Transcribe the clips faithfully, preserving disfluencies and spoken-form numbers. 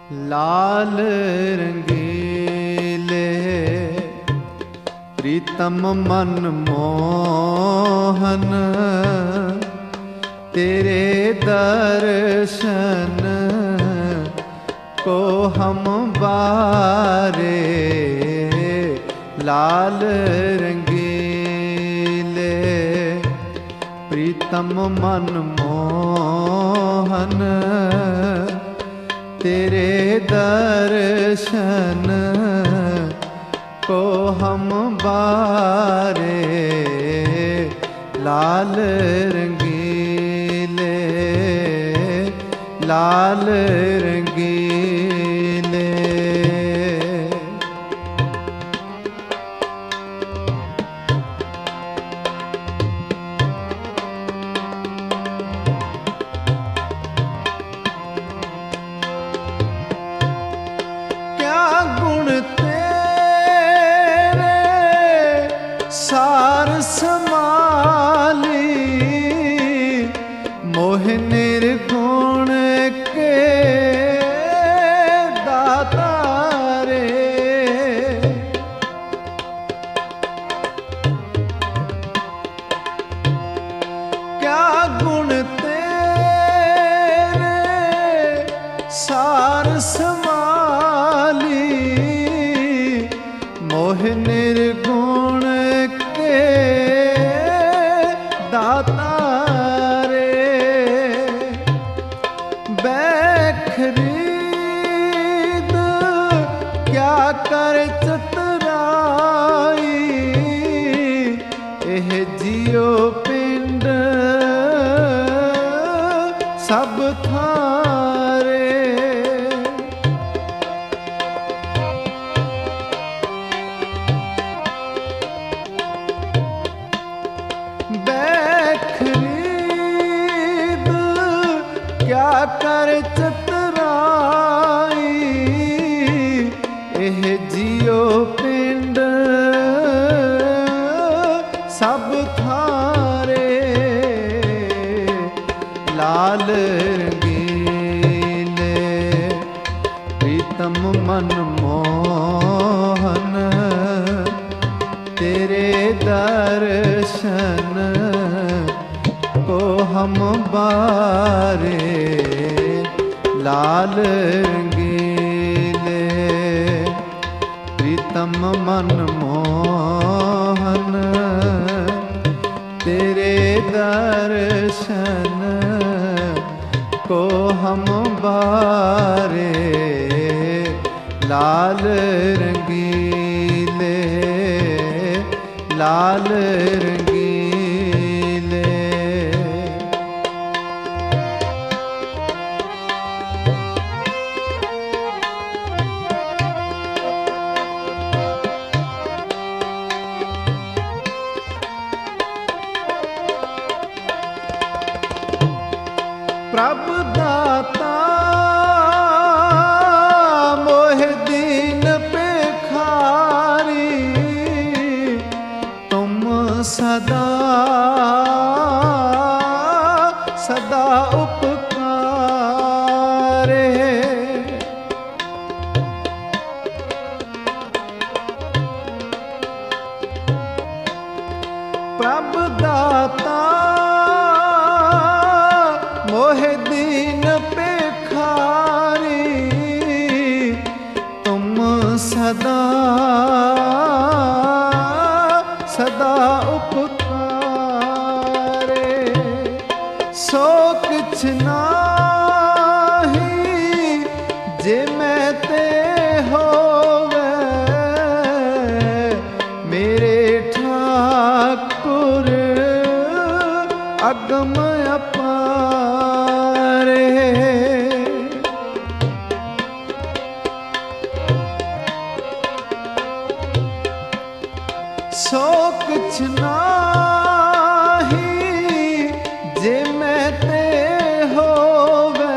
लाल रंगीले प्रीतम मन मोहन, तेरे दर्शन को हम बारे। लाल रंगीले प्रीतम मन मोहन, तेरे दर्शन को हम बारे। लाल रंगीले लाल रंगीले। क्या गुण तेरे सार समाली, मोह निर्गुण के दाता रे। क्या गुण तेरे सार समाली, मोह निर्गुण के दाता रे। बैखरीद क्या कर चतुराई, एह जियो पिंड सब थारे। बैखरीद क्या कर चतुराई, एह जियो पिंड सब थारे। लाल रंगीले प्रीतम मन मोहन, तेरे दर्शन को हम बारे। लाल रंगीले प्रीतम मन मोहन, तेरे दर्शन को हम बारे। लाल रंगीले लाल रंगीले। प्रभु दाता मोह दीन पे खारी, तुम सदा सदा उपकारे। प्रभु दाता मोह दीन पे खारी, तुम सदा सदा उपकारे। सो किछ नाही जे मैं ते होवे, मेरे ठाकुर अगम अपारे। सो कुछ नाही जे मैं ते होवे,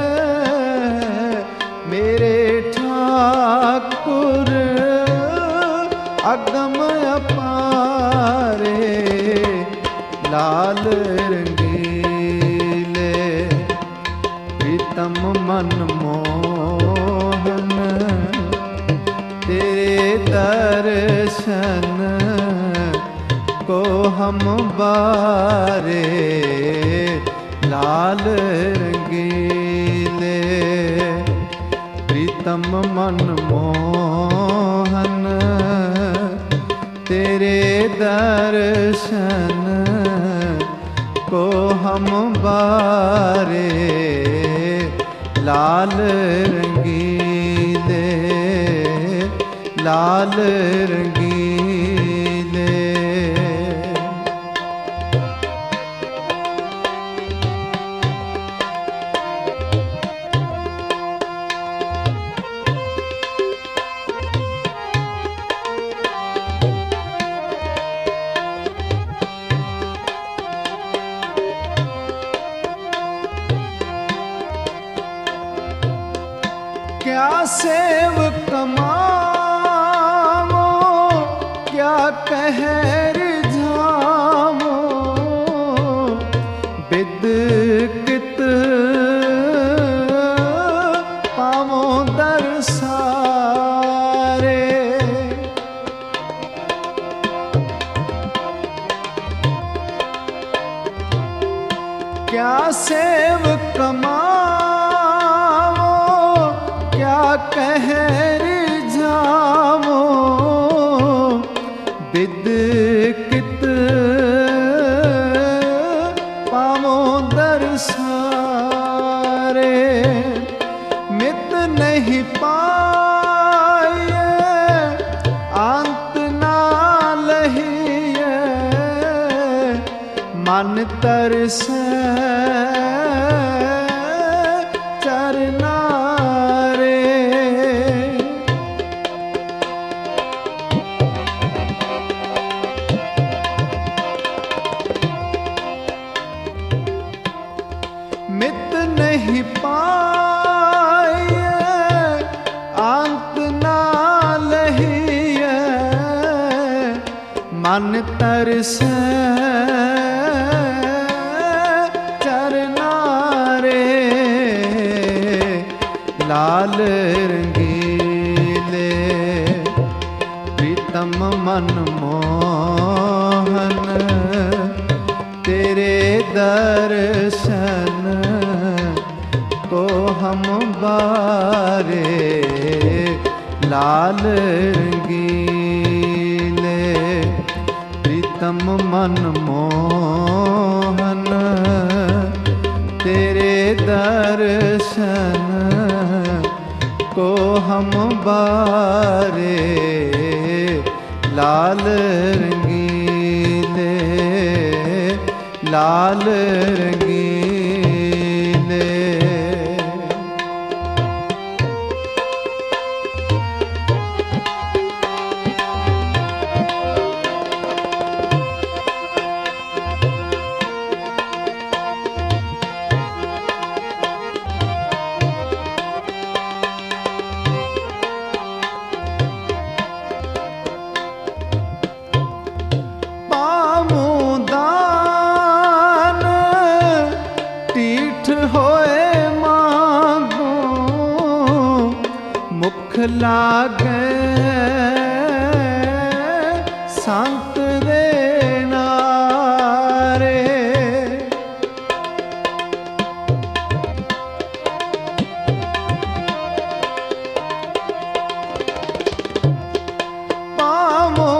मेरे ठाकुर अगम अपारे। लाल रंगीले प्रीतम मन मोहन, दर्शन को हम बारे लाल रंगीले प्रीतम मन मोहन तेरे दर्शन को हम बारे लाल रंगीले लाल रंगीले। क्या सेव कमाओ क्या कहर झामो बिद कित पावो दरसारे। क्या सेव कमाओ क्या कहर झामो बिद कित पावो दरसारे। मित नहीं पाए अंत ना लहिए मन तरसे चरना मित नहीं पाए अंत ना लहिए मन तरसे चरना रे लाल रंगीले प्रीतम मन मोहन तेरे दर्शन को हम बारे लाल रंगीले प्रीतम मन मोहन तेरे दर्शन को हम बारे लाल रंगीले लाल रंगीले। होए मांगो मुख लागे संत रे नारे। पावो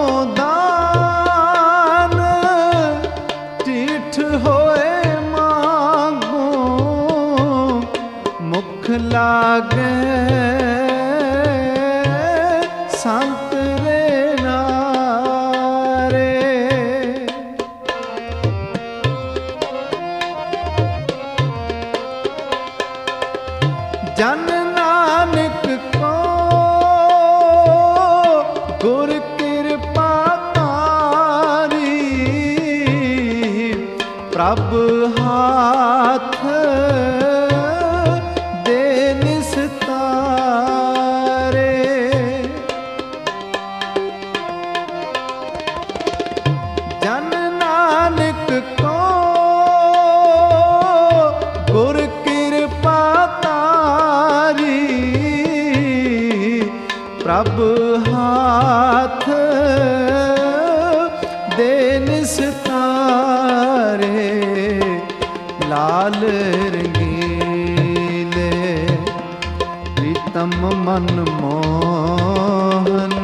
दान टीठ होए मुख लागे संत रे नारे। जन नानक को गुर कृपा तारी प्रभ हाथ जन नानक को गुर कृपा तारी प्रभ हाथ प्रीतम मन मोहन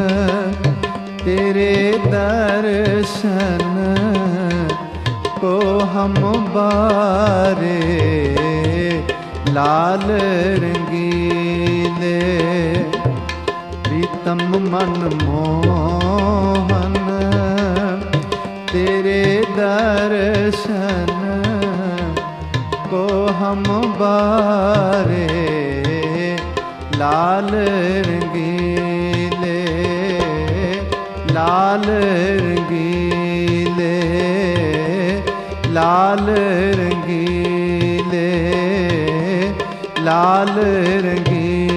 तेरे दर्शन को हम बारे लाल रंगीले। प्रीतम मन मोहन तेरे दर्शन को हम बारे लाल रंगीले, लाल रंगीले, लाल रंगीले, लाल रंगीले।